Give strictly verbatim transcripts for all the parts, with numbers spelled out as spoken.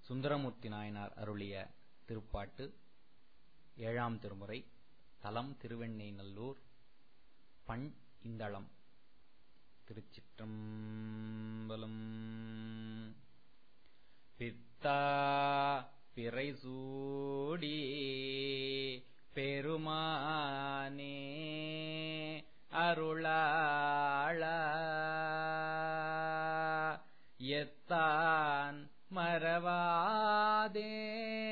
சுந்தரமூர்த்தி நாயனார் அருளிய திருப்பாட்டு. ஏழாம் திருமுறை. தலம் திருவெண்ணெய்நல்லூர். பண் இந்தளம். திருச்சிற்றம்பலம். பித்தா பிறைசூடி பெருமானே அருளாளா எத்தான் மறவாதே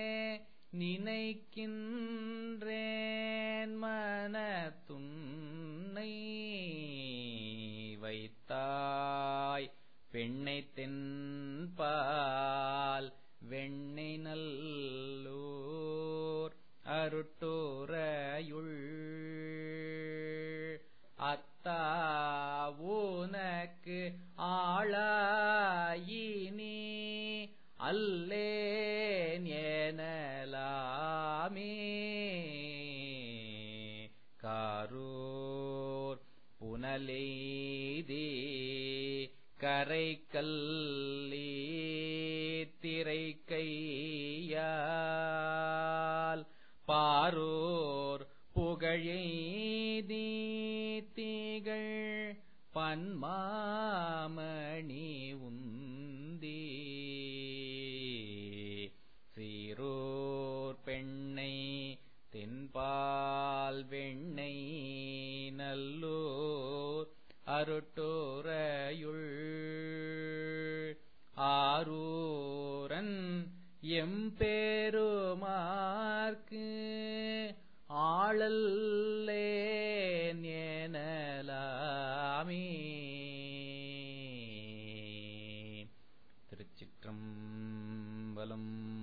நினைக்கின்றேன் மனத்துன்னை வைத்தாய் பெண்ணை தென்பால் வெண்ணெய் நல்லூர் அருட்டுறையுள் அத்தா உனக்கு ஆளாயினி அல்லேன் எனலாமே காரூர் புனலெய்தி கரை கல்லி திரை கையால் பாரூர் புகழெய்தி திகழ் பன்மாமணி உந்தி சீரூர் பெண்ணை தென்பால் வெண்ணெய் நல்லூர் அருட்டுறையுள் ஆரூரன் எம்பெருமாற்கு ஆளல்லேன் எனலாமே. திருச்சிற்றம்பலம்.